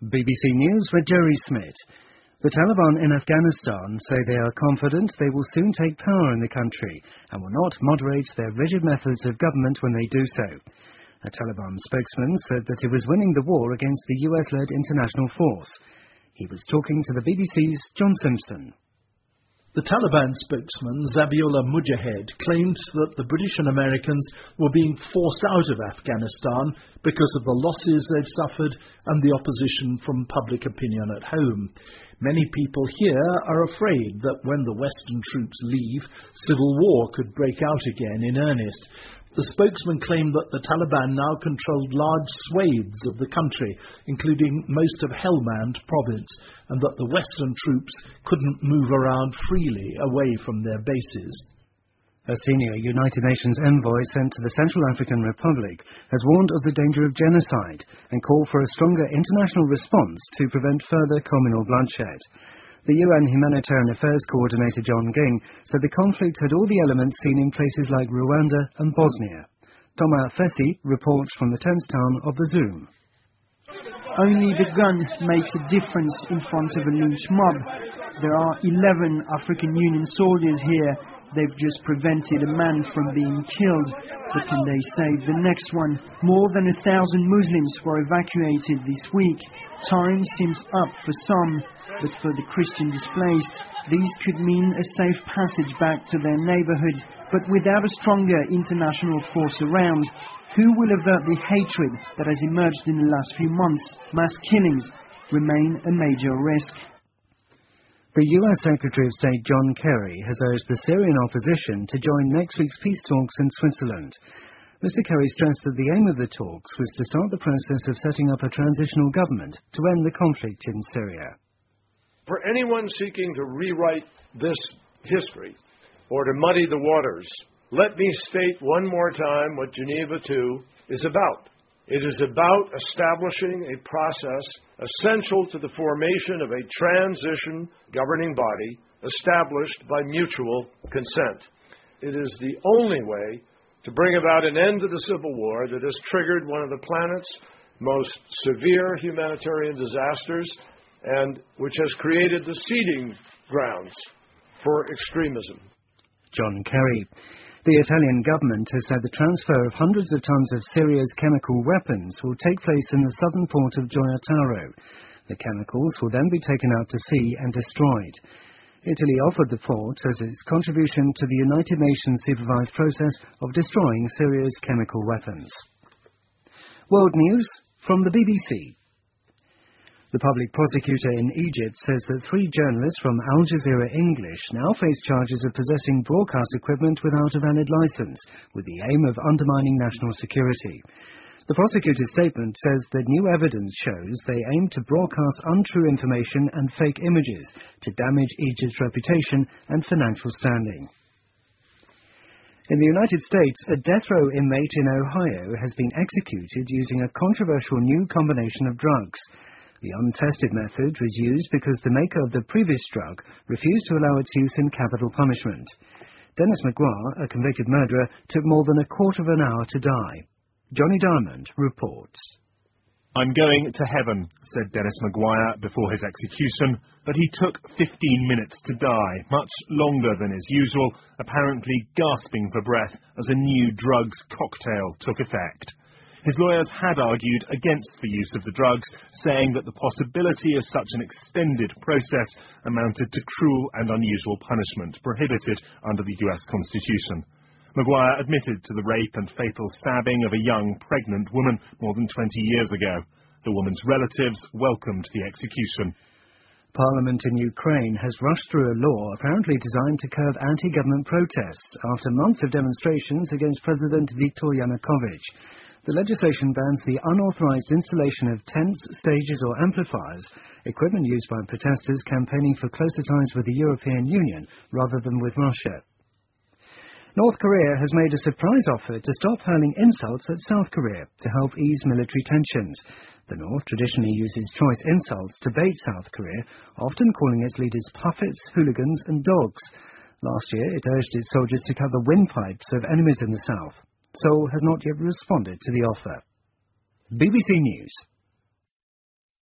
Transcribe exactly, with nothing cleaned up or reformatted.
B B C News with Jerry Smith. The Taliban in Afghanistan say they are confident they will soon take power in the country and will not moderate their rigid methods of government when they do so. A Taliban spokesman said that it was winning the war against the U S-led international force. He was talking to the B B C's John Simpson. The Taliban spokesman, Zabiullah Mujahid, claimed that the British and Americans were being forced out of Afghanistan because of the losses they've suffered and the opposition from public opinion at home. Many people here are afraid that when the Western troops leave, civil war could break out again in earnest. The spokesman claimed that the Taliban now controlled large swathes of the country, including most of Helmand province, and that the Western troops couldn't move around freely away from their bases. A senior United Nations envoy sent to the Central African Republic has warned of the danger of genocide and called for a stronger international response to prevent further communal bloodshed. The U N Humanitarian Affairs Coordinator John Ging said the conflict had all the elements seen in places like Rwanda and Bosnia. Thomas Fessy reports from the tense town of the Zoom. Only the gun makes a difference in front of a lynch mob. There are eleven African Union soldiers here. They've just prevented a man from being killed. But can they save the next one? More than a thousand Muslims were evacuated this week. Time seems up for some, but for the Christian displaced, these could mean a safe passage back to their neighbourhood. But without a stronger international force around, who will avert the hatred that has emerged in the last few months? Mass killings remain a major risk. The U S Secretary of State John Kerry has urged the Syrian opposition to join next week's peace talks in Switzerland. Mister Kerry stressed that the aim of the talks was to start the process of setting up a transitional government to end the conflict in Syria. For anyone seeking to rewrite this history or to muddy the waters, let me state one more time what Geneva two is about. It is about establishing a process essential to the formation of a transition governing body established by mutual consent. It is the only way to bring about an end to the civil war that has triggered one of the planet's most severe humanitarian disasters and which has created the seeding grounds for extremism. John Kerry. The Italian government has said the transfer of hundreds of tons of Syria's chemical weapons will take place in the southern port of Gioia Tauro. The chemicals will then be taken out to sea and destroyed. Italy offered the port as its contribution to the United Nations supervised process of destroying Syria's chemical weapons. World News from the B B C. The public prosecutor in Egypt says that three journalists from Al Jazeera English now face charges of possessing broadcast equipment without a valid license, with the aim of undermining national security. The prosecutor's statement says that new evidence shows they aim to broadcast untrue information and fake images to damage Egypt's reputation and financial standing. In the United States, a death row inmate in Ohio has been executed using a controversial new combination of drugs. The untested method was used because the maker of the previous drug refused to allow its use in capital punishment. Dennis McGuire, a convicted murderer, took more than a quarter of an hour to die. Johnny Diamond reports. "I'm going to heaven," said Dennis McGuire before his execution, but he took fifteen minutes to die, much longer than is usual, apparently gasping for breath as a new drugs cocktail took effect. His lawyers had argued against the use of the drugs, saying that the possibility of such an extended process amounted to cruel and unusual punishment prohibited under the U S Constitution. McGuire admitted to the rape and fatal stabbing of a young pregnant woman more than twenty years ago. The woman's relatives welcomed the execution. Parliament in Ukraine has rushed through a law apparently designed to curb anti-government protests after months of demonstrations against President Viktor Yanukovych. The legislation bans the unauthorized installation of tents, stages or amplifiers, equipment used by protesters campaigning for closer ties with the European Union rather than with Russia. North Korea has made a surprise offer to stop hurling insults at South Korea to help ease military tensions. The North traditionally uses choice insults to bait South Korea, often calling its leaders puppets, hooligans and dogs. Last year it urged its soldiers to cut the windpipes of enemies in the South. Seoul has not yet responded to the offer. B B C News.